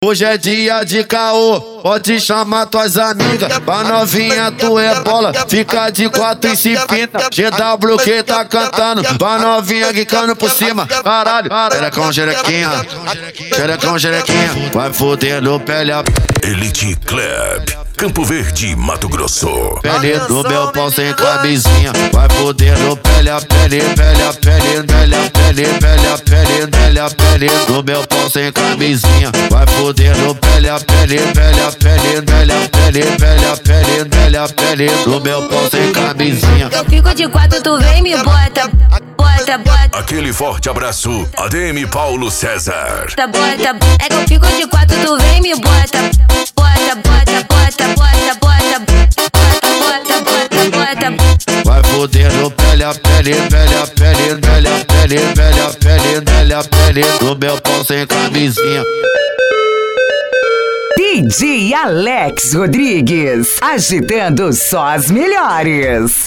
Hoje é dia de caô, pode chamar tuas amigas. Pra novinha tu é bola, fica de quatro e se pinta. GW que tá cantando, pra novinha quicando por cima. Caralho, xerecão, xerequinha, xerecão, xerequinha. Vai foder no pele a Elite Club, Campo Verde, Mato Grosso. pele do meu pau sem camisinha. Vai foder no pele a pele, pele a pele, pele a pele, pele a pele, pele a pele do meu pau sem camisinha. Vai foder no pele a pele, pele a pele, pele a pele, pele a pele, pele a pele do meu pau sem camisinha. Eu fico de quatro, tu vem e me bota, bota, bota. Aquele forte abraço, ADM Paulo César. Bota, é que eu fico de quatro, tu vem e me bota, bota, bota, bota, bota, bota, bota, bota, bota, bota. Vai foder no pele a pele, pele a pele, pele a pele, pele a pele, pele a pele do meu pau sem camisinha. DJ Alex Rodrigues, agitando só as melhores.